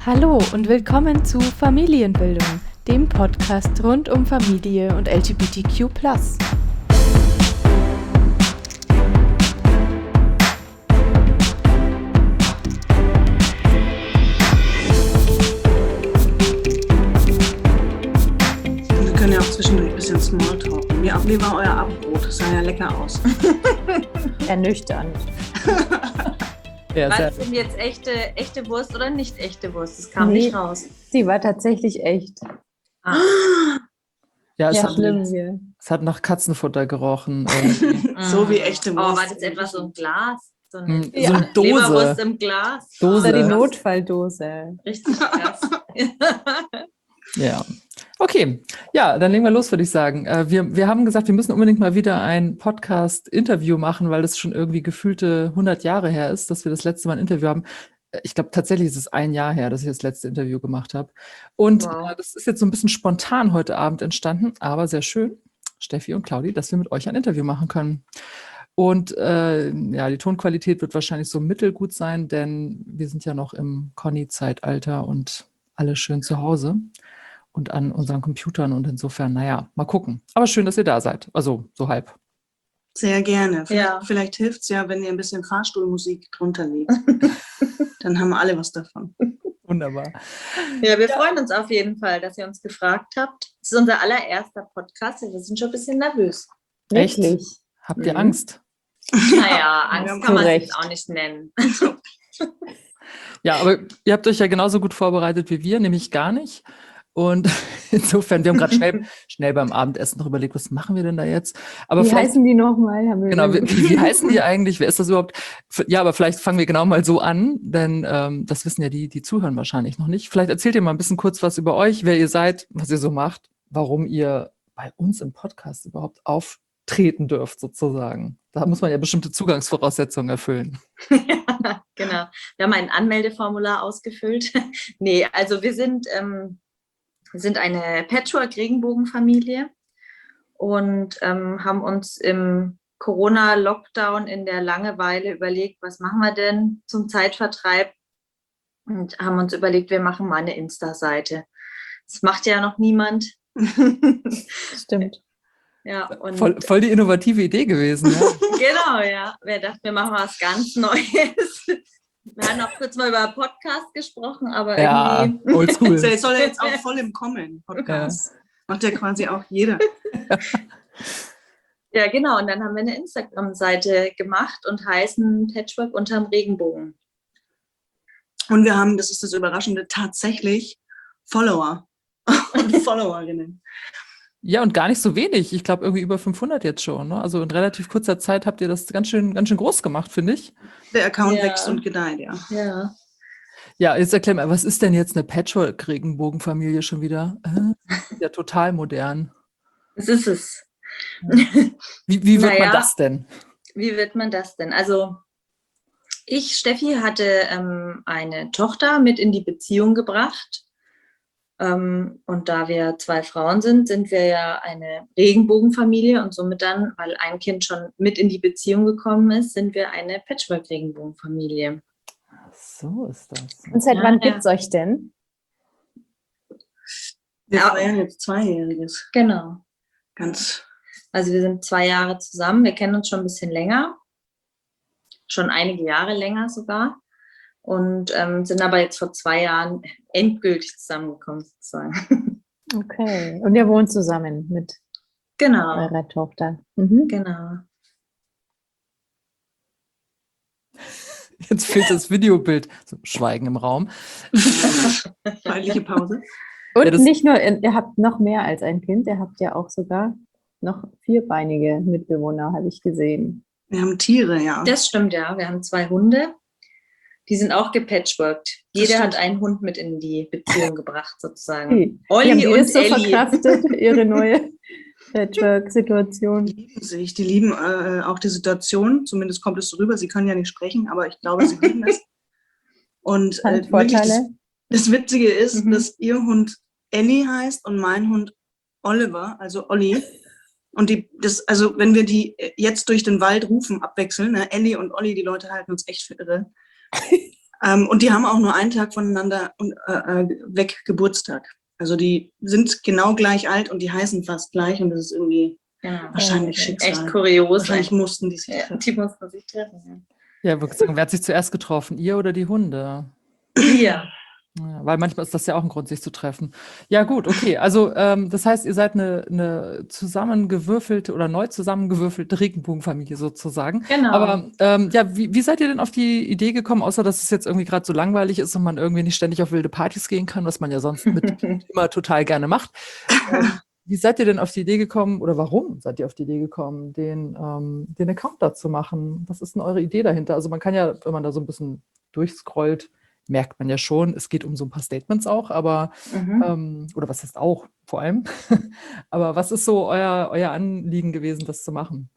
Hallo und willkommen zu Familienbildung, dem Podcast rund um Familie und LGBTQ+. Wir können ja auch zwischendurch ein bisschen Smalltalken. Wie war euer Abendbrot? Das sah ja lecker aus. Ernüchternd. Ja, was sind jetzt echte Wurst oder nicht echte Wurst? Das kam nicht raus. Sie war tatsächlich echt. Ja, es hat nach Katzenfutter gerochen. So wie echte Wurst. Oh, war das etwa so ein Glas? So eine Dose. Leberwurst im Glas. Dose. Die Notfalldose. Richtig krass. Ja. Okay, ja, dann legen wir los, würde ich sagen. Wir haben gesagt, wir müssen unbedingt mal wieder ein Podcast-Interview machen, weil das schon irgendwie gefühlte 100 Jahre her ist, dass wir das letzte Mal ein Interview haben. Ich glaube, tatsächlich ist es 1 Jahr her, dass ich das letzte Interview gemacht habe. Und das ist jetzt so ein bisschen spontan heute Abend entstanden, aber sehr schön, Steffi und Claudi, dass wir mit euch ein Interview machen können. Und die Tonqualität wird wahrscheinlich so mittelgut sein, denn wir sind ja noch im Conny-Zeitalter und alle schön zu Hause und an unseren Computern und insofern, mal gucken. Aber schön, dass ihr da seid. Also so halb. Sehr gerne. Vielleicht hilft es ja, wenn ihr ein bisschen Fahrstuhlmusik drunter legt. Dann haben alle was davon. Wunderbar. Ja, wir freuen uns auf jeden Fall, dass ihr uns gefragt habt. Es ist unser allererster Podcast. Wir sind schon ein bisschen nervös. Echt? Habt ihr Angst? Naja, Angst kann man sich auch nicht nennen. Ja, aber ihr habt euch ja genauso gut vorbereitet wie wir, nämlich gar nicht. Und insofern, wir haben gerade schnell beim Abendessen noch überlegt, was machen wir denn da jetzt? Aber wie heißen die nochmal? Genau, wie heißen die eigentlich? Wer ist das überhaupt? Ja, aber vielleicht fangen wir genau mal so an, denn das wissen ja die zuhören wahrscheinlich noch nicht. Vielleicht erzählt ihr mal ein bisschen kurz was über euch, wer ihr seid, was ihr so macht, warum ihr bei uns im Podcast überhaupt auftreten dürft sozusagen. Da muss man ja bestimmte Zugangsvoraussetzungen erfüllen. Ja, genau. Wir haben ein Anmeldeformular ausgefüllt. Nee, also wir sind eine Patchwork-Regenbogen-Familie und haben uns im Corona-Lockdown in der Langeweile überlegt, was machen wir denn zum Zeitvertreib? Und haben uns überlegt, wir machen mal eine Insta-Seite. Das macht ja noch niemand. Stimmt. Ja, und voll die innovative Idee gewesen. Ja. Genau, ja. Wer dachte, wir machen was ganz Neues. Wir haben auch kurz mal über Podcast gesprochen, aber irgendwie... oldschool. Das soll jetzt auch voll im Kommen, Podcast. Ja. Macht ja quasi auch jeder. Ja, genau. Und dann haben wir eine Instagram-Seite gemacht und heißen Patchwork unterm Regenbogen. Und wir haben, das ist das Überraschende, tatsächlich Follower und Followerinnen. Ja, und gar nicht so wenig. Ich glaube, irgendwie über 500 jetzt schon. Ne? Also in relativ kurzer Zeit habt ihr das ganz schön groß gemacht, finde ich. Der Account wächst und gedeiht, ja. Ja, jetzt erklär mal, was ist denn jetzt eine Patchwork-Regenbogen-Familie schon wieder? Ja, total modern. Das ist es. Wie wird man das denn? Wie wird man das denn? Also Steffi, hatte eine Tochter mit in die Beziehung gebracht. Und da wir 2 Frauen sind wir ja eine Regenbogenfamilie und somit dann, weil ein Kind schon mit in die Beziehung gekommen ist, sind wir eine Patchwork-Regenbogenfamilie. So ist das. Und seit wann gibt es euch denn? Wir feiern jetzt 2-Jähriges. Genau. Also wir sind 2 Jahre zusammen, wir kennen uns schon ein bisschen länger, schon einige Jahre länger sogar. Und sind aber jetzt vor 2 Jahren endgültig zusammengekommen, sozusagen. Okay. Und ihr wohnt zusammen mit eurer Tochter. Mhm. Genau. Jetzt fehlt das Videobild. So, Schweigen im Raum. Feierliche Pause. Und nicht nur, ihr habt noch mehr als ein Kind, ihr habt ja auch sogar noch 4-beinige Mitbewohner, habe ich gesehen. Wir haben Tiere, ja. Das stimmt, ja. Wir haben 2 Hunde. Die sind auch gepatchworkt. Jeder hat einen Hund mit in die Beziehung gebracht, sozusagen. Olli und so Elli. Verkraftet, ihre neue Patchwork-Situation. Die lieben sich. Die lieben auch die Situation. Zumindest kommt es so rüber. Sie können ja nicht sprechen, aber ich glaube, sie lieben es. Und Vorteile. Das Witzige ist, dass ihr Hund Elli heißt und mein Hund Oliver, also Olli. Und wenn wir die jetzt durch den Wald rufen, abwechseln, ne, Elli und Olli, die Leute halten uns echt für irre. Und die haben auch nur einen Tag voneinander weg Geburtstag. Also die sind genau gleich alt und die heißen fast gleich und das ist irgendwie wahrscheinlich Schicksal. Echt kurios. Wahrscheinlich mussten die sich treffen. Die mussten sich treffen, Ja, würde sagen, wer hat sich zuerst getroffen, ihr oder die Hunde? Ja. Ja, weil manchmal ist das ja auch ein Grund, sich zu treffen. Ja, gut, okay. Also, das heißt, ihr seid eine zusammengewürfelte oder neu zusammengewürfelte Regenbogenfamilie sozusagen. Genau. Aber ja, wie seid ihr denn auf die Idee gekommen, außer dass es jetzt irgendwie gerade so langweilig ist und man irgendwie nicht ständig auf wilde Partys gehen kann, was man ja sonst mit immer total gerne macht? Wie seid ihr denn auf die Idee gekommen oder warum seid ihr auf die Idee gekommen, den Account da zu machen? Was ist denn eure Idee dahinter? Also man kann ja, wenn man da so ein bisschen durchscrollt, merkt man ja schon, es geht um so ein paar Statements auch, aber, oder was heißt auch, vor allem, aber was ist so euer Anliegen gewesen, das zu machen?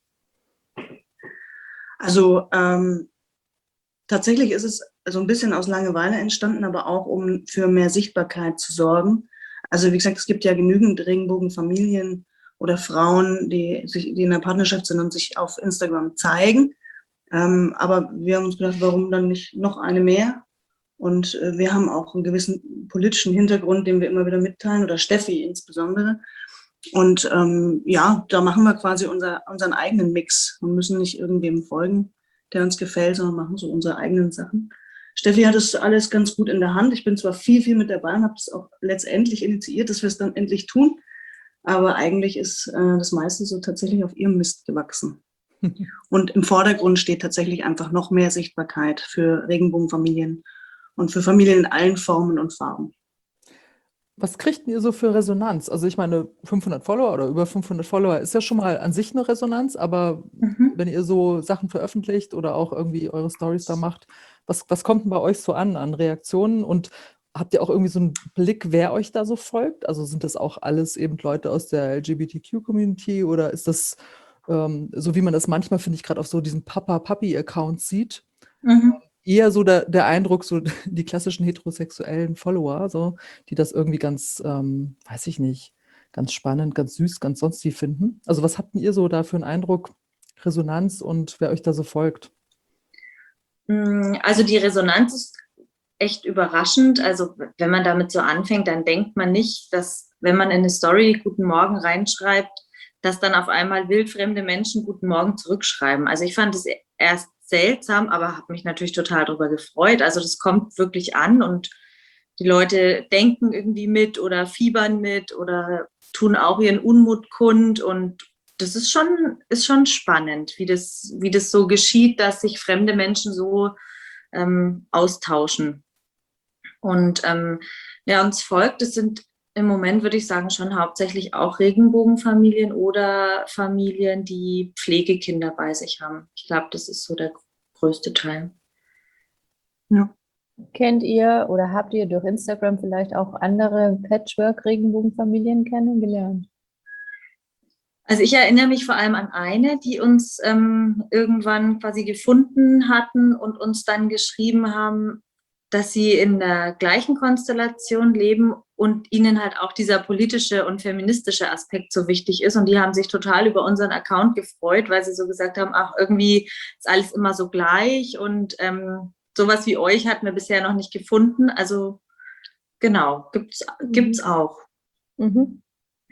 Also tatsächlich ist es so ein bisschen aus Langeweile entstanden, aber auch um für mehr Sichtbarkeit zu sorgen. Also wie gesagt, es gibt ja genügend Regenbogenfamilien oder Frauen, die in der Partnerschaft sind und sich auf Instagram zeigen. Aber wir haben uns gedacht, warum dann nicht noch eine mehr? Und wir haben auch einen gewissen politischen Hintergrund, den wir immer wieder mitteilen, oder Steffi insbesondere. Und ja, da machen wir quasi unseren eigenen Mix und müssen nicht irgendwem folgen, der uns gefällt, sondern machen so unsere eigenen Sachen. Steffi hat das alles ganz gut in der Hand. Ich bin zwar viel mit dabei und habe es auch letztendlich initiiert, dass wir es dann endlich tun, aber eigentlich ist das meiste so tatsächlich auf ihrem Mist gewachsen. Und im Vordergrund steht tatsächlich einfach noch mehr Sichtbarkeit für Regenbogenfamilien und für Familien in allen Formen und Farben. Was kriegt ihr so für Resonanz? Also ich meine, 500 Follower oder über 500 Follower ist ja schon mal an sich eine Resonanz, aber wenn ihr so Sachen veröffentlicht oder auch irgendwie eure Stories da macht, was kommt denn bei euch so an Reaktionen? Und habt ihr auch irgendwie so einen Blick, wer euch da so folgt? Also sind das auch alles eben Leute aus der LGBTQ-Community oder ist das so, wie man das manchmal, finde ich, gerade auf so diesen Papa-Papi-Accounts sieht? Eher so der Eindruck, so die klassischen heterosexuellen Follower, so, die das irgendwie ganz, weiß ich nicht, ganz spannend, ganz süß, ganz sonst wie finden. Also was habt ihr so da für einen Eindruck, Resonanz und wer euch da so folgt? Also die Resonanz ist echt überraschend. Also wenn man damit so anfängt, dann denkt man nicht, dass wenn man in eine Story Guten Morgen reinschreibt, dass dann auf einmal wildfremde Menschen Guten Morgen zurückschreiben. Also ich fand es erst seltsam, aber habe mich natürlich total darüber gefreut. Also das kommt wirklich an und die Leute denken irgendwie mit oder fiebern mit oder tun auch ihren Unmut kund und das ist schon spannend, wie das so geschieht, dass sich fremde Menschen so austauschen. Und ja, uns folgt, es sind im Moment, würde ich sagen, schon hauptsächlich auch Regenbogenfamilien oder Familien, die Pflegekinder bei sich haben. Ich glaube, das ist so der größte Teil. Ja. Kennt ihr oder habt ihr durch Instagram vielleicht auch andere Patchwork-Regenbogenfamilien kennengelernt? Also ich erinnere mich vor allem an eine, die uns irgendwann quasi gefunden hatten und uns dann geschrieben haben, dass sie in der gleichen Konstellation leben und ihnen halt auch dieser politische und feministische Aspekt so wichtig ist. Und die haben sich total über unseren Account gefreut, weil sie so gesagt haben, ach, irgendwie ist alles immer so gleich und sowas wie euch hatten wir bisher noch nicht gefunden. Also genau, gibt's auch. Mhm.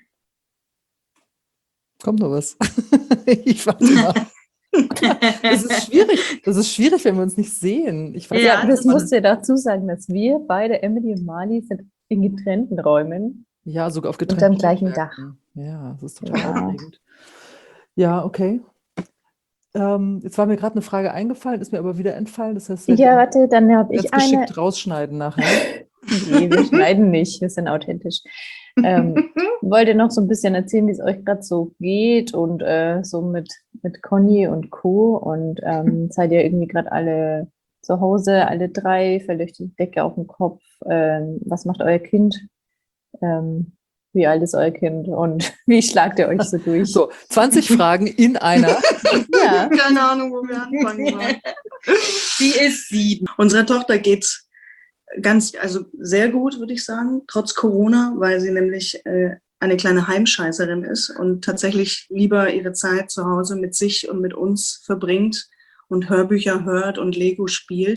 Kommt noch was? Ich warte mal. Das ist schwierig, wenn wir uns nicht sehen. Ich weiß Ja, das musst du dazu sagen, dass wir beide, Emily und Mali, sind in getrennten Räumen. Ja, sogar auf Unter getrennten dem gleichen Stockwerken. Ja, das ist total aufregend. Ja, okay. Jetzt war mir gerade eine Frage eingefallen, ist mir aber wieder entfallen. Das heißt, Ja, warte, dann habe ich ganz eine. geschickt rausschneiden nachher. Nee, wir schneiden nicht, wir sind authentisch. Wollt ihr noch so ein bisschen erzählen, wie es euch gerade so geht und so mit Conny und Co. Und seid ihr irgendwie gerade alle zu Hause, alle drei, fällt euch die Decke auf den Kopf? Was macht euer Kind? Wie alt ist euer Kind und wie schlagt ihr euch so durch? So, 20 Fragen in einer. Ja. Keine Ahnung, wo wir anfangen sollen. Die ist 7. Unserer Tochter geht's also sehr gut, würde ich sagen, trotz Corona, weil sie nämlich eine kleine Heimscheißerin ist und tatsächlich lieber ihre Zeit zu Hause mit sich und mit uns verbringt und Hörbücher hört und Lego spielt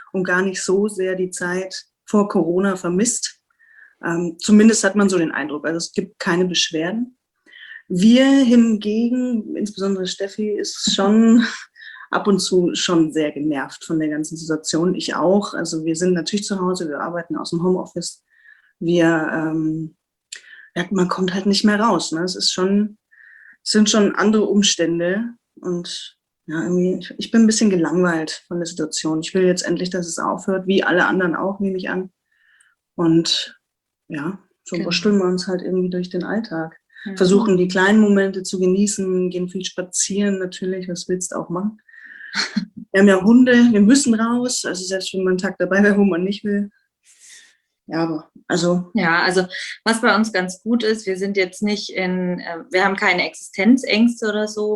und gar nicht so sehr die Zeit vor Corona vermisst. Zumindest hat man so den Eindruck. Also es gibt keine Beschwerden. Wir hingegen, insbesondere Steffi, ist schon ab und zu schon sehr genervt von der ganzen Situation. Ich auch. Also wir sind natürlich zu Hause, wir arbeiten aus dem Homeoffice. Man kommt halt nicht mehr raus. Ne? Es sind schon andere Umstände. Und ja, irgendwie, ich bin ein bisschen gelangweilt von der Situation. Ich will jetzt endlich, dass es aufhört, wie alle anderen auch, nehme ich an. Und ja, so wursteln wir uns halt irgendwie durch den Alltag. Versuchen die kleinen Momente zu genießen, gehen viel spazieren natürlich, was willst du auch machen. Wir haben ja Hunde, wir müssen raus, also selbst wenn man einen Tag dabei wäre, wo man nicht will. Ja, aber also was bei uns ganz gut ist, wir sind jetzt nicht wir haben keine Existenzängste oder so,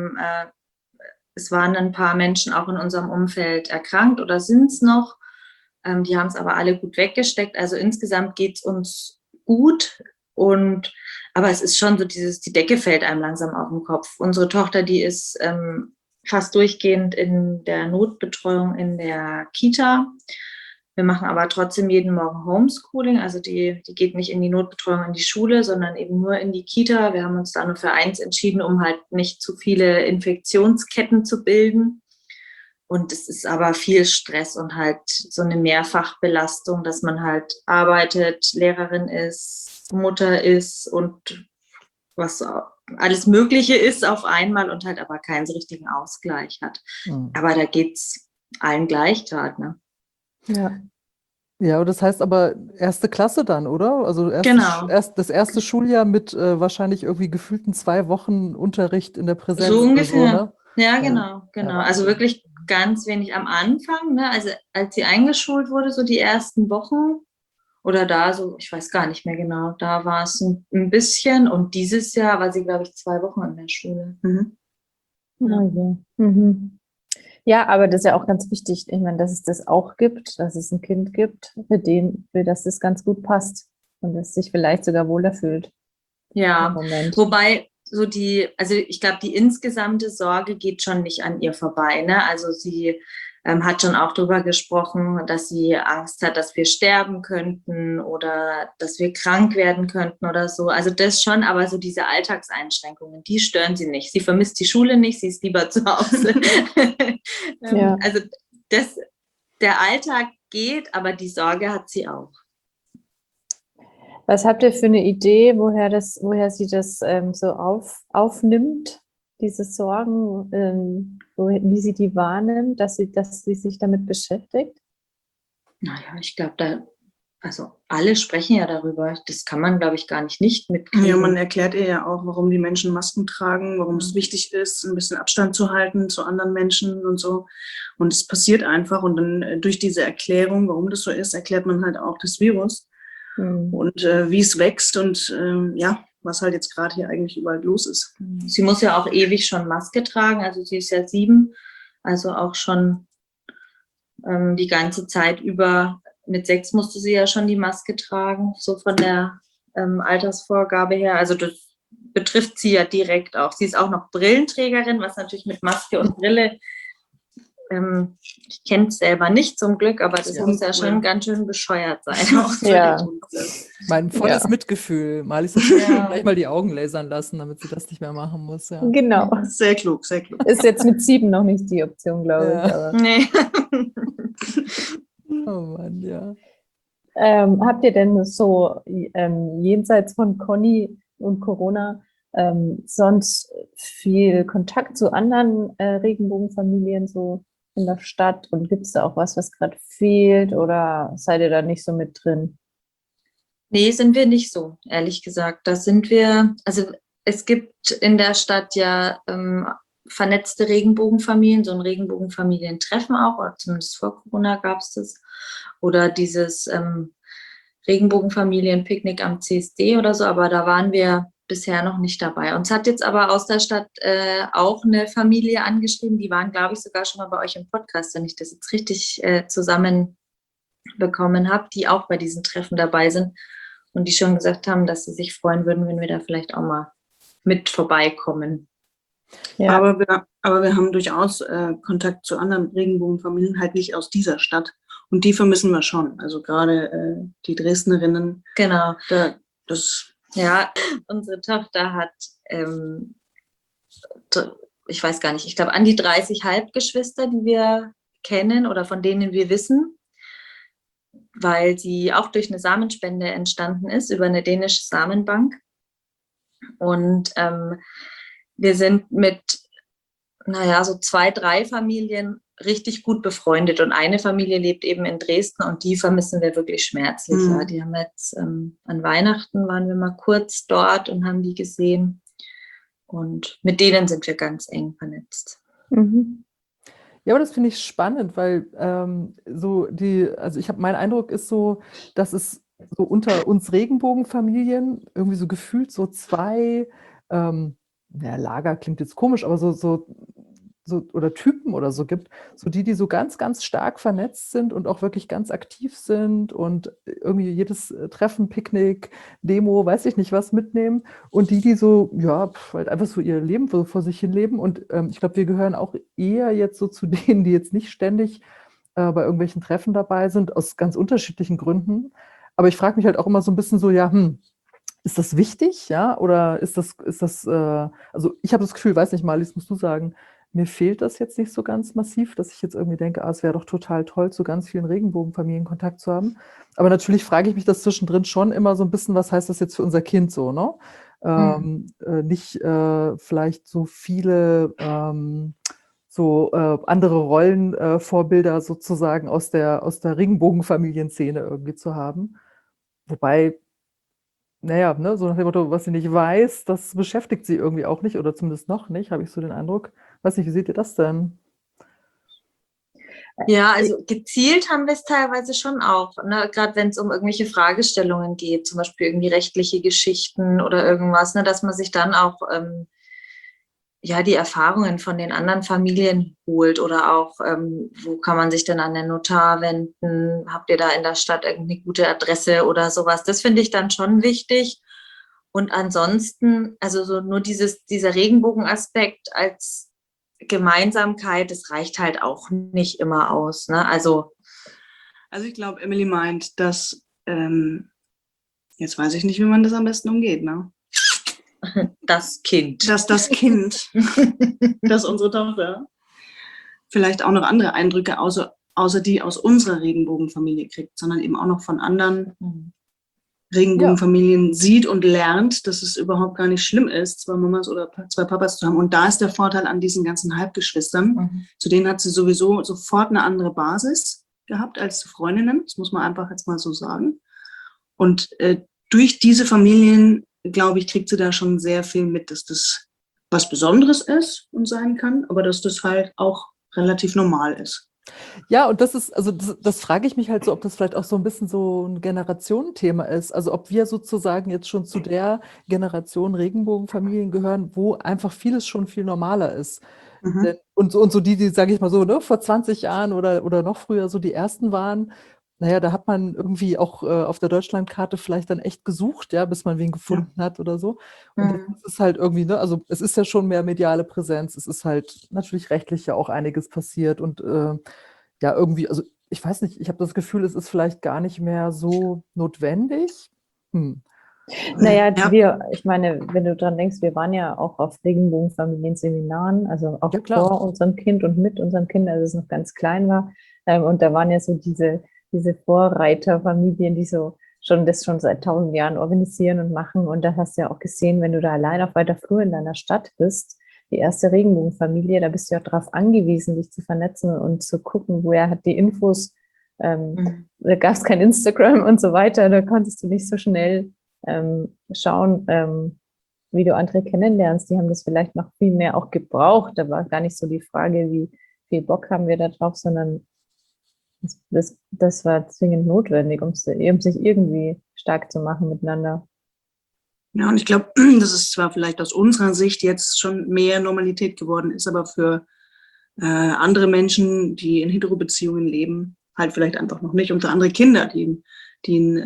es waren ein paar Menschen auch in unserem Umfeld erkrankt oder sind es noch, die haben es aber alle gut weggesteckt, also insgesamt geht es uns gut aber es ist schon so die Decke fällt einem langsam auf den Kopf. Unsere Tochter, die ist fast durchgehend in der Notbetreuung in der Kita. Wir machen aber trotzdem jeden Morgen Homeschooling. Also die geht nicht in die Notbetreuung in die Schule, sondern eben nur in die Kita. Wir haben uns da nur für eins entschieden, um halt nicht zu viele Infektionsketten zu bilden. Und es ist aber viel Stress und halt so eine Mehrfachbelastung, dass man halt arbeitet, Lehrerin ist, Mutter ist und was alles Mögliche ist auf einmal und halt aber keinen so richtigen Ausgleich hat. Mhm. Aber da geht's allen gleich gerade, ne? Ja. Ja, das heißt aber erste Klasse dann, oder? Also das erste Schuljahr mit wahrscheinlich irgendwie gefühlten 2 Wochen Unterricht in der Präsenz. So ungefähr. So, ne? Ja, genau. Ja, also wirklich ganz wenig am Anfang, ne? Also als sie eingeschult wurde, so die ersten Wochen oder da so, ich weiß gar nicht mehr genau, da war es ein bisschen und dieses Jahr war sie, glaube ich, 2 Wochen in der Schule. Mhm. Ja. Mhm. Ja, aber das ist ja auch ganz wichtig, ich meine, dass es das auch gibt, dass es ein Kind gibt, für das das ganz gut passt und das sich vielleicht sogar wohler fühlt. Ja, wobei also ich glaube, die insgesamte Sorge geht schon nicht an ihr vorbei, ne? Also sie hat schon auch darüber gesprochen, dass sie Angst hat, dass wir sterben könnten oder dass wir krank werden könnten oder so. Also das schon, aber so diese Alltagseinschränkungen, die stören sie nicht. Sie vermisst die Schule nicht, sie ist lieber zu Hause. Ja. Also der Alltag geht, aber die Sorge hat sie auch. Was habt ihr für eine Idee, woher sie das so aufnimmt, diese Sorgen, wie sie die wahrnimmt, dass sie sich damit beschäftigt? Naja, ich glaube, also alle sprechen ja darüber. Das kann man, glaube ich, gar nicht mitkriegen. Ja, man erklärt ihr ja auch, warum die Menschen Masken tragen, warum es wichtig ist, ein bisschen Abstand zu halten zu anderen Menschen und so. Und es passiert einfach. Und dann durch diese Erklärung, warum das so ist, erklärt man halt auch das Virus. Und wie es wächst und was halt jetzt gerade hier eigentlich überall los ist. Sie muss ja auch ewig schon Maske tragen, also sie ist ja 7, also auch schon die ganze Zeit über. Mit 6 musste sie ja schon die Maske tragen, so von der Altersvorgabe her. Also das betrifft sie ja direkt auch. Sie ist auch noch Brillenträgerin, was natürlich mit Maske und Brille, ich kenne es selber nicht zum Glück, aber das muss ja schon ganz schön bescheuert sein. Auch Mein volles Mitgefühl. Mal ist gleich mal die Augen lasern lassen, damit sie das nicht mehr machen muss. Ja. Genau. Sehr klug, sehr klug. Ist jetzt mit 7 noch nicht die Option, glaube ich. Aber. Nee. Oh Mann, ja. Habt ihr denn so jenseits von Conny und Corona sonst viel Kontakt zu anderen Regenbogenfamilien so in der Stadt? Und gibt es da auch was gerade fehlt oder seid ihr da nicht so mit drin? Nee, sind wir nicht so, ehrlich gesagt. Da sind wir, also es gibt in der Stadt ja vernetzte Regenbogenfamilien, so ein Regenbogenfamilientreffen auch, oder zumindest vor Corona gab es das. Oder dieses Regenbogenfamilienpicknick am CSD oder so, aber da waren wir bisher noch nicht dabei. Uns hat jetzt aber aus der Stadt auch eine Familie angeschrieben, die waren, glaube ich, sogar schon mal bei euch im Podcast, wenn ich das jetzt richtig zusammenbekommen habe, die auch bei diesen Treffen dabei sind und die schon gesagt haben, dass sie sich freuen würden, wenn wir da vielleicht auch mal mit vorbeikommen. Ja. Aber wir haben durchaus Kontakt zu anderen Regenbogenfamilien, halt nicht aus dieser Stadt. Und die vermissen wir schon. Also gerade die Dresdnerinnen. Genau. Das Ja, unsere Tochter hat, ich weiß gar nicht, ich glaube an die 30 Halbgeschwister, die wir kennen oder von denen wir wissen, weil sie auch durch eine Samenspende entstanden ist, über eine dänische Samenbank. Und wir sind mit, so 2, 3 Familien richtig gut befreundet. Und eine Familie lebt eben in Dresden und die vermissen wir wirklich schmerzlich. Mhm. Ja. Die haben jetzt an Weihnachten waren wir mal kurz dort und haben die gesehen. Und mit denen sind wir ganz eng vernetzt. Mhm. Ja, aber das finde ich spannend, weil mein Eindruck ist so, dass es so unter uns Regenbogenfamilien irgendwie so gefühlt so 2, Lager klingt jetzt komisch, aber so oder Typen oder so gibt, so die so ganz, ganz stark vernetzt sind und auch wirklich ganz aktiv sind und irgendwie jedes Treffen, Picknick, Demo, weiß ich nicht was mitnehmen und die so, halt einfach so ihr Leben vor sich hin leben und ich glaube, wir gehören auch eher jetzt so zu denen, die jetzt nicht ständig bei irgendwelchen Treffen dabei sind, aus ganz unterschiedlichen Gründen, aber ich frage mich halt auch immer so ein bisschen so, ist das wichtig, ja, oder ist das, also ich habe das Gefühl, weiß nicht, Marlies, musst du sagen, mir fehlt das jetzt nicht so ganz massiv, dass ich jetzt irgendwie denke, es wäre doch total toll, zu ganz vielen Regenbogenfamilien Kontakt zu haben. Aber natürlich frage ich mich das zwischendrin schon immer so ein bisschen, was heißt das jetzt für unser Kind so, ne? Nicht vielleicht so viele andere Rollenvorbilder sozusagen aus der Regenbogenfamilienszene irgendwie zu haben. Wobei, so nach dem Motto, was sie nicht weiß, das beschäftigt sie irgendwie auch nicht oder zumindest noch nicht, habe ich so den Eindruck. Weiß nicht, wie seht ihr das denn? Ja, also gezielt haben wir es teilweise schon auch, ne? Gerade wenn es um irgendwelche Fragestellungen geht, zum Beispiel irgendwie rechtliche Geschichten oder irgendwas, ne? Dass man sich dann auch die Erfahrungen von den anderen Familien holt oder auch, wo kann man sich denn an den Notar wenden? Habt ihr da in der Stadt irgendeine gute Adresse oder sowas? Das finde ich dann schon wichtig. Und ansonsten, also so nur dieser Regenbogenaspekt als Gemeinsamkeit, das reicht halt auch nicht immer aus, ne? Also ich glaube, Emily meint, dass, jetzt weiß ich nicht, wie man das am besten umgeht, ne? das Kind. Dass das Kind, dass unsere Tochter vielleicht auch noch andere Eindrücke außer die aus unserer Regenbogenfamilie kriegt, sondern eben auch noch von anderen Regenbogenfamilien sieht und lernt, dass es überhaupt gar nicht schlimm ist, 2 Mamas oder 2 Papas zu haben. Und da ist der Vorteil an diesen ganzen Halbgeschwistern. Zu denen hat sie sowieso sofort eine andere Basis gehabt als zu Freundinnen. Das muss man einfach jetzt mal so sagen. Und durch diese Familien, glaube ich, kriegt sie da schon sehr viel mit, dass das was Besonderes ist und sein kann, aber dass das halt auch relativ normal ist. Ja, und das frage ich mich halt so, ob das vielleicht auch so ein bisschen so ein Generationenthema ist. Also ob wir sozusagen jetzt schon zu der Generation Regenbogenfamilien gehören, wo einfach vieles schon viel normaler ist. Und so die, sage ich mal so, ne, vor 20 Jahren oder noch früher so die ersten waren, da hat man irgendwie auch auf der Deutschlandkarte vielleicht dann echt gesucht, bis man wen gefunden hat oder so. Und das ist halt irgendwie, ne, also es ist ja schon mehr mediale Präsenz, es ist halt natürlich rechtlich ja auch einiges passiert und irgendwie, also ich weiß nicht, ich habe das Gefühl, es ist vielleicht gar nicht mehr so notwendig. Ich meine, wenn du dran denkst, wir waren ja auch auf Regenbogenfamilien-Seminaren, also auch vor unserem Kind und mit unserem Kind, als es noch ganz klein war. Und da waren ja so diese Vorreiterfamilien, die so das schon seit 1000 Jahren organisieren und machen. Und da hast du ja auch gesehen, wenn du da allein auf weiter Flur in deiner Stadt bist, die erste Regenbogenfamilie, da bist du ja darauf angewiesen, dich zu vernetzen und zu gucken, woher hat die Infos. Da gab es kein Instagram und so weiter, da konntest du nicht so schnell schauen, wie du andere kennenlernst. Die haben das vielleicht noch viel mehr auch gebraucht. Da war gar nicht so die Frage, wie viel Bock haben wir da drauf, sondern das war zwingend notwendig, um sich irgendwie stark zu machen miteinander. Ja, und ich glaube, dass es zwar vielleicht aus unserer Sicht jetzt schon mehr Normalität geworden ist, aber für andere Menschen, die in Hetero-Beziehungen leben, halt vielleicht einfach noch nicht. Und für andere Kinder, die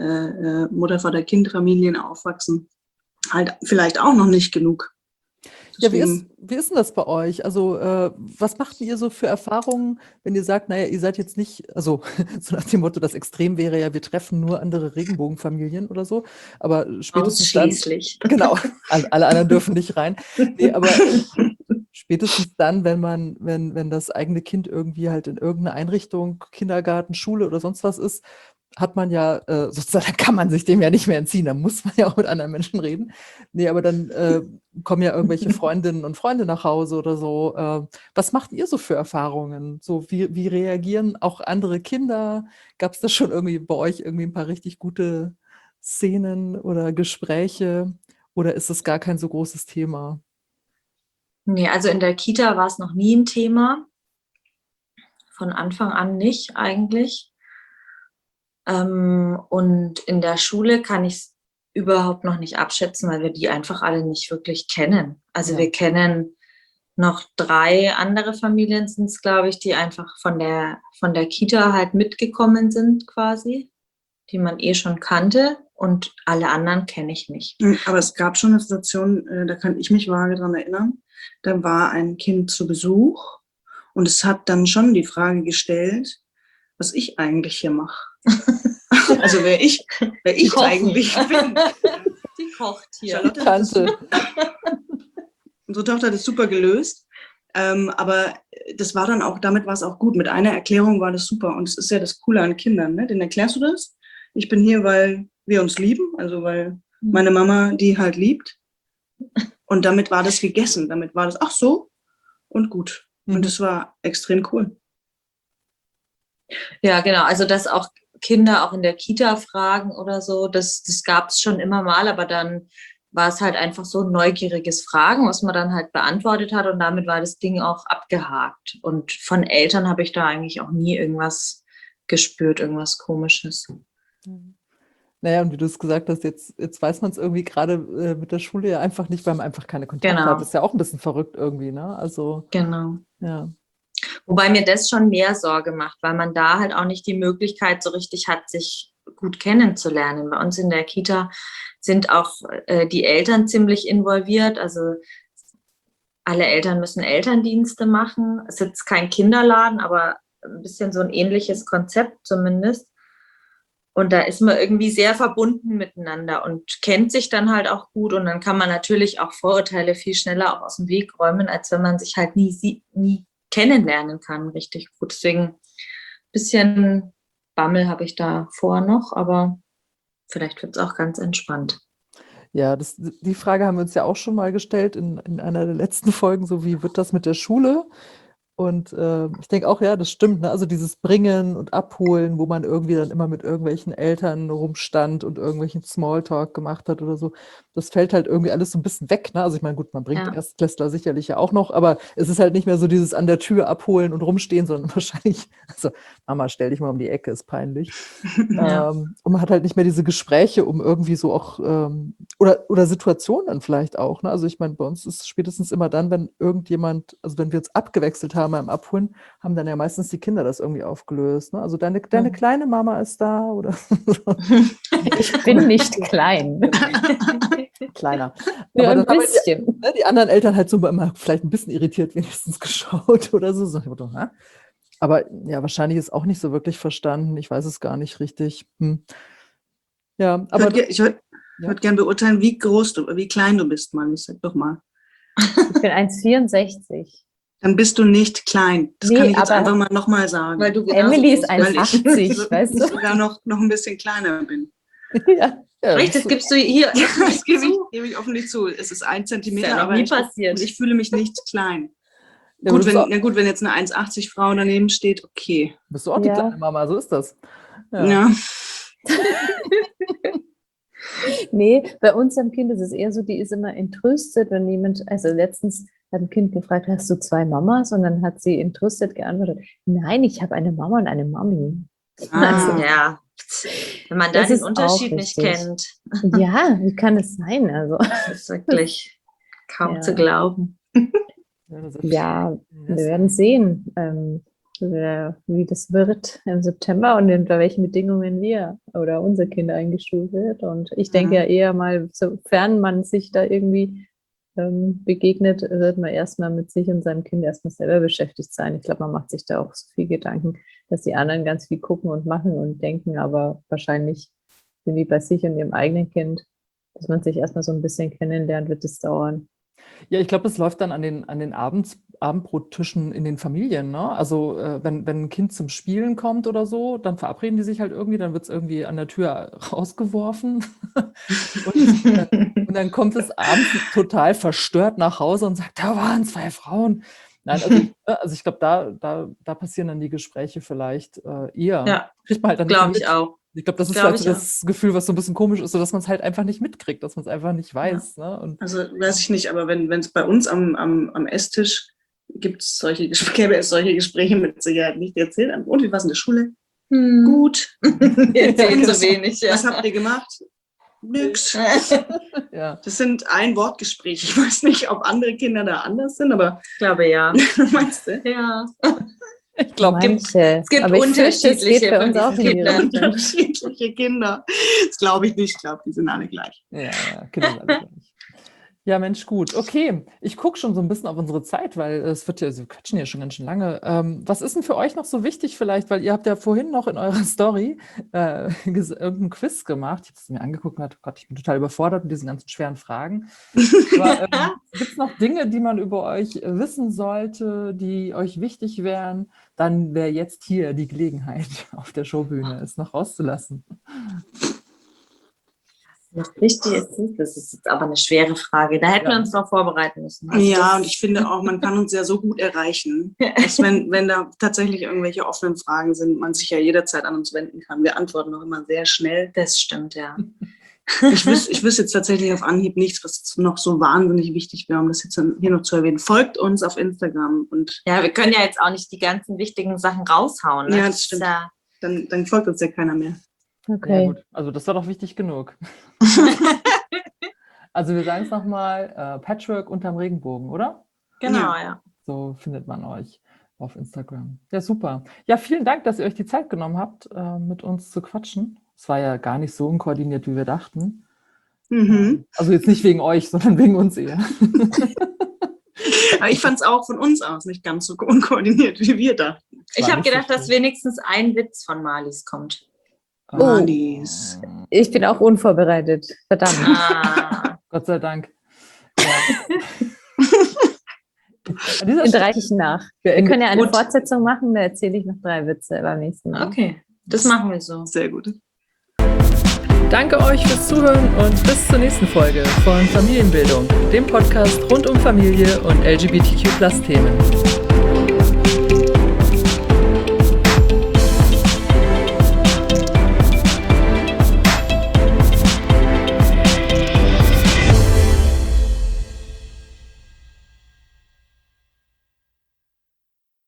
in Mutter-Vater-Kind-Familien aufwachsen, halt vielleicht auch noch nicht genug. Ja, Deswegen, wie ist denn das bei euch? Also, was macht ihr so für Erfahrungen, wenn ihr sagt, naja, ihr seid jetzt nicht, also so nach dem Motto, das Extrem wäre ja, wir treffen nur andere Regenbogenfamilien oder so, aber spätestens dann, Ausschließlich. genau, alle anderen dürfen nicht rein. Nee, aber spätestens dann, wenn das eigene Kind irgendwie halt in irgendeiner Einrichtung, Kindergarten, Schule oder sonst was ist, hat man ja, sozusagen, dann kann man sich dem ja nicht mehr entziehen, da muss man ja auch mit anderen Menschen reden. Nee, aber dann kommen ja irgendwelche Freundinnen und Freunde nach Hause oder so. Was macht ihr so für Erfahrungen? So, wie reagieren auch andere Kinder? Gab es da schon irgendwie bei euch irgendwie ein paar richtig gute Szenen oder Gespräche? Oder ist das gar kein so großes Thema? Nee, also in der Kita war es noch nie ein Thema. Von Anfang an nicht eigentlich. Und in der Schule kann ich es überhaupt noch nicht abschätzen, weil wir die einfach alle nicht wirklich kennen. Also Ja. wir kennen noch 3 andere Familien, sind es, glaube ich, die einfach von der Kita halt mitgekommen sind quasi, die man schon kannte. Und alle anderen kenne ich nicht. aber es gab schon eine Situation, da kann ich mich vage dran erinnern. Da war ein Kind zu Besuch und es hat dann schon die Frage gestellt, was ich eigentlich hier mache. Also wer ich eigentlich bin. Die kocht hier. Charlotte hat das, unsere Tochter hat das super gelöst. Aber das war dann auch, damit war es auch gut. Mit einer Erklärung war das super. Und es ist ja das Coole an Kindern, ne? Denen erklärst du das. Ich bin hier, weil wir uns lieben, also weil meine Mama die halt liebt. Und damit war das gegessen. Damit war das, ach so, und gut. Und das war extrem cool. Ja, genau. Also, dass auch Kinder auch in der Kita fragen oder so, das gab es schon immer mal, aber dann war es halt einfach so ein neugieriges Fragen, was man dann halt beantwortet hat und damit war das Ding auch abgehakt. Und von Eltern habe ich da eigentlich auch nie irgendwas gespürt, irgendwas Komisches. Naja, und wie du es gesagt hast, jetzt weiß man es irgendwie gerade mit der Schule ja einfach nicht, weil man einfach keine Kontakte Genau. hat. Das ist ja auch ein bisschen verrückt irgendwie, ne? Also, Genau. ja. Wobei mir das schon mehr Sorge macht, weil man da halt auch nicht die Möglichkeit so richtig hat, sich gut kennenzulernen. Bei uns in der Kita sind auch die Eltern ziemlich involviert. Also alle Eltern müssen Elterndienste machen. Es ist jetzt kein Kinderladen, aber ein bisschen so ein ähnliches Konzept zumindest. Und da ist man irgendwie sehr verbunden miteinander und kennt sich dann halt auch gut. Und dann kann man natürlich auch Vorurteile viel schneller auch aus dem Weg räumen, als wenn man sich halt nie kennenlernen kann, richtig gut. Deswegen ein bisschen Bammel habe ich da vor noch, aber vielleicht wird es auch ganz entspannt. Ja, die Frage haben wir uns ja auch schon mal gestellt in einer der letzten Folgen, so wie wird das mit der Schule? Und ich denke auch, ja, das stimmt, ne? Also dieses Bringen und Abholen, wo man irgendwie dann immer mit irgendwelchen Eltern rumstand und irgendwelchen Smalltalk gemacht hat oder so, das fällt halt irgendwie alles so ein bisschen weg, ne? Also ich meine, gut, man bringt Erstklässler sicherlich ja auch noch, aber es ist halt nicht mehr so dieses an der Tür abholen und rumstehen, sondern wahrscheinlich, also Mama, stell dich mal um die Ecke, ist peinlich. Ja. Und man hat halt nicht mehr diese Gespräche, um irgendwie so auch, oder Situationen dann vielleicht auch, ne? Also ich meine, bei uns ist es spätestens immer dann, wenn irgendjemand, also wenn wir uns abgewechselt haben beim Abholen, haben dann ja meistens die Kinder das irgendwie aufgelöst, ne? Also deine kleine Mama ist da oder so. Ich bin nicht klein. Kleiner. Ja, Aber ein dann haben bisschen. die anderen Eltern halt so immer vielleicht ein bisschen irritiert wenigstens geschaut oder so. Aber ja, wahrscheinlich ist auch nicht so wirklich verstanden. Ich weiß es gar nicht richtig. Ja, aber Ich würde gerne beurteilen, wie klein du bist, Mann. Ich sag doch mal. Ich bin 1,64. Dann bist du nicht klein. Das Nee, kann ich jetzt aber einfach mal nochmal sagen. Weil du genauso Emily ist groß bist. 1,80, Weil weißt ich du? sogar noch ein bisschen kleiner bin. ja, Echt, das gibst du hier. Das gebe ich offen nicht zu. Es ist 1 Zentimeter, ja noch aber nie passiert. ich fühle mich nicht klein. Ja, Gut, wenn jetzt eine 1,80 Frau daneben steht, okay. Bist du auch die Ja. kleine Mama, so ist das. Ja. Nee, bei unserem Kind ist es eher so, die ist immer entrüstet, wenn jemand, also letztens hat ein Kind gefragt, hast du 2 Mamas? Und dann hat sie entrüstet geantwortet, nein, ich habe eine Mama und eine Mami. Ah. Ja, wenn man da Das den ist auch Unterschied nicht richtig. kennt, Ja, wie kann es sein? Also, das ist wirklich kaum Ja. zu glauben. ja, wir werden sehen, wie das wird im September und unter welchen Bedingungen wir oder unser Kind eingestuft wird. Und ich denke ja eher mal, sofern man sich da irgendwie begegnet, wird man erstmal mit sich und seinem Kind erstmal selber beschäftigt sein. Ich glaube, man macht sich da auch so viel Gedanken, dass die anderen ganz viel gucken und machen und denken, aber wahrscheinlich sind die bei sich und ihrem eigenen Kind, dass man sich erstmal so ein bisschen kennenlernt, wird es dauern. Ja, ich glaube, es läuft dann an den Abendbrottischen in den Familien, ne? Also wenn ein Kind zum Spielen kommt oder so, dann verabreden die sich halt irgendwie, dann wird es irgendwie an der Tür rausgeworfen und dann kommt es abends total verstört nach Hause und sagt, da waren 2 Frauen. Nein, also ich glaube, da passieren dann die Gespräche vielleicht eher. Ja, Kriegt man halt dann glaube nicht ich mit. auch. Ich glaube, das ist Glaub halt so ich das Gefühl, was so ein bisschen komisch ist, so dass man es halt einfach nicht mitkriegt, dass man es einfach nicht weiß. Ne? Und Also weiß ich nicht, aber wenn es bei uns am Esstisch gäbe es solche Gespräche mit Sicherheit nicht erzählt. Und wie war es in der Schule? Gut. Wir erzählen so wenig. Ja. Was habt ihr gemacht? Nix. ja. Das sind Ein-Wort-Gespräche. Ich weiß nicht, ob andere Kinder da anders sind, aber Ich glaube ja. meinst du? Ja. Ich glaube, Manche. gibt aber ich fürchte, es geht unterschiedliche bei uns von auch in diesen die Kindern. Richtung. Unterschiedliche Kinder. Das glaube ich nicht. Ich glaube, die sind alle gleich. ja, Kinder sind alle gleich. Ja, Mensch, gut. Okay, ich gucke schon so ein bisschen auf unsere Zeit, weil es wird ja, wir quatschen ja schon ganz schön lange. Was ist denn für euch noch so wichtig vielleicht? Weil ihr habt ja vorhin noch in eurer Story irgendein Quiz gemacht. Ich habe es mir angeguckt und dachte, oh Gott, ich bin total überfordert mit diesen ganzen schweren Fragen. Aber gibt es noch Dinge, die man über euch wissen sollte, die euch wichtig wären? Dann wäre jetzt hier die Gelegenheit auf der Showbühne, es noch rauszulassen. Was wichtig ist, das ist jetzt aber eine schwere Frage. Da hätten wir uns noch vorbereiten müssen. Also Ja, und ich finde auch, man kann uns ja so gut erreichen, dass wenn da tatsächlich irgendwelche offenen Fragen sind, man sich ja jederzeit an uns wenden kann. Wir antworten auch immer sehr schnell. Das stimmt, ja. Ich wüsste jetzt tatsächlich auf Anhieb nichts, was noch so wahnsinnig wichtig wäre, um das jetzt hier noch zu erwähnen. Folgt uns auf Instagram und Ja, wir können ja jetzt auch nicht die ganzen wichtigen Sachen raushauen. Ne? Ja, das stimmt. Ist ja, dann folgt uns ja keiner mehr. Okay. Ja, gut. Also das war doch wichtig genug. Also wir sagen es nochmal, Patchwork unterm Regenbogen, oder? genau, Ja. ja. So findet man euch auf Instagram. Ja, super. Ja, vielen Dank, dass ihr euch die Zeit genommen habt, mit uns zu quatschen. Es war ja gar nicht so unkoordiniert, wie wir dachten. Mhm. Also jetzt nicht wegen euch, sondern wegen uns eher. Aber ich fand es auch von uns aus nicht ganz so unkoordiniert, wie wir dachten. Ich War habe nicht so gedacht, dass schlimm. wenigstens ein Witz von Marlies kommt. Marlies. Ich bin auch unvorbereitet. Verdammt. Ah, Gott sei Dank. Ja. An dieser Den Stelle- reiche ich nach. Wir Wir können ja eine Gut. Fortsetzung machen, da erzähle ich noch 3 Witze beim nächsten Mal. okay, das machen wir so. Sehr gut. Danke euch fürs Zuhören und bis zur nächsten Folge von Familienbildung, dem Podcast rund um Familie und LGBTQ+-Themen.